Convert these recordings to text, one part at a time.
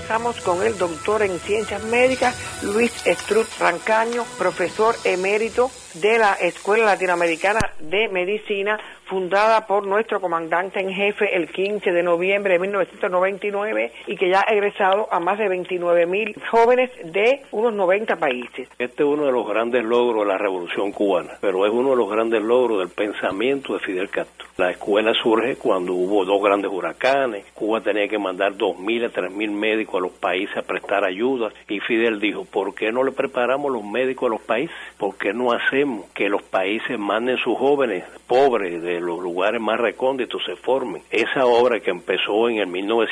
Conversamos con el doctor en Ciencias Médicas, Luis Estruz Rancaño, profesor emérito de la Escuela Latinoamericana de Medicina, fundada por nuestro comandante en jefe el 15 de noviembre de 1999 y que ya ha egresado a más de 29,000 jóvenes de unos 90 países. Este es uno de los grandes logros de la Revolución Cubana, pero es uno de los grandes logros del pensamiento de Fidel Castro. La escuela surge cuando hubo dos grandes huracanes, Cuba tenía que mandar 2,000 a 3,000 médicos a los países a prestar ayuda y Fidel dijo, ¿por qué no le preparamos los médicos a los países? ¿Por qué no hacemos que los países manden sus jóvenes pobres de los lugares más recónditos se formen? Esa obra que empezó en el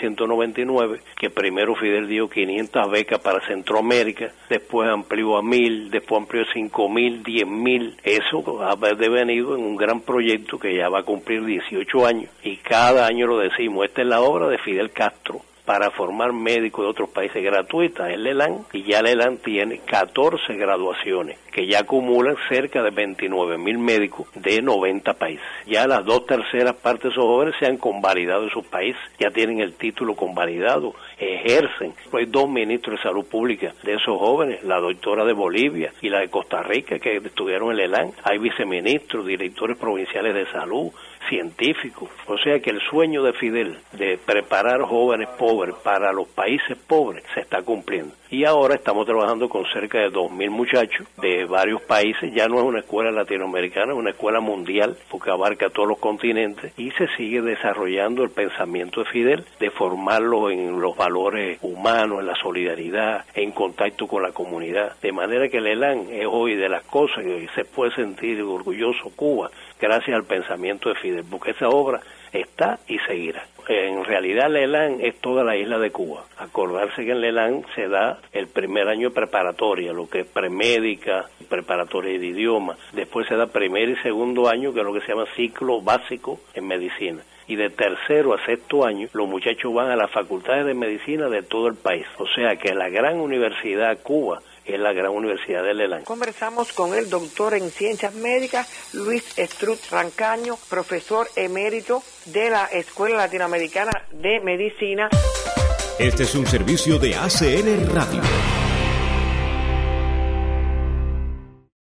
1999, que primero Fidel dio 500 becas para Centroamérica, después amplió a 1,000, después amplió a 5,000, 10,000, eso ha devenido en un gran proyecto que ya va a cumplir 18 años y cada año lo decimos, esta es la obra de Fidel Castro para formar médicos de otros países gratuitas, el ELAN, y ya el ELAN tiene 14 graduaciones, que ya acumulan cerca de 29,000 médicos de 90 países. Ya las 2/3 partes de esos jóvenes se han convalidado en sus países, ya tienen el título convalidado, ejercen. Hay 2 ministros de salud pública de esos jóvenes, la doctora de Bolivia y la de Costa Rica, que estudiaron en el ELAN. Hay viceministros, directores provinciales de salud, científicos. O sea que el sueño de Fidel de preparar jóvenes pobres para los países pobres se está cumpliendo. Y ahora estamos trabajando con cerca de 2,000 muchachos de varios países. Ya no es una escuela latinoamericana, es una escuela mundial porque abarca todos los continentes y se sigue desarrollando el pensamiento de Fidel de formarlos en los valores humanos, en la solidaridad, en contacto con la comunidad. De manera que el ELAN es hoy de las cosas que se puede sentir orgulloso Cuba gracias al pensamiento de Fidel, porque esa obra está y seguirá. En realidad el ELAN es toda la isla de Cuba. Acordarse que en el ELAN se da el primer año de preparatoria, lo que es premédica, preparatoria de idioma. Después se da primer y segundo año, que es lo que se llama ciclo básico en medicina. Y de tercero a sexto año, los muchachos van a las facultades de medicina de todo el país. O sea que la gran universidad Cuba es la gran universidad del ELAN. Conversamos con el doctor en Ciencias Médicas, Luis Estruz Rancaño, profesor emérito de la Escuela Latinoamericana de Medicina. Este es un servicio de ACN Radio.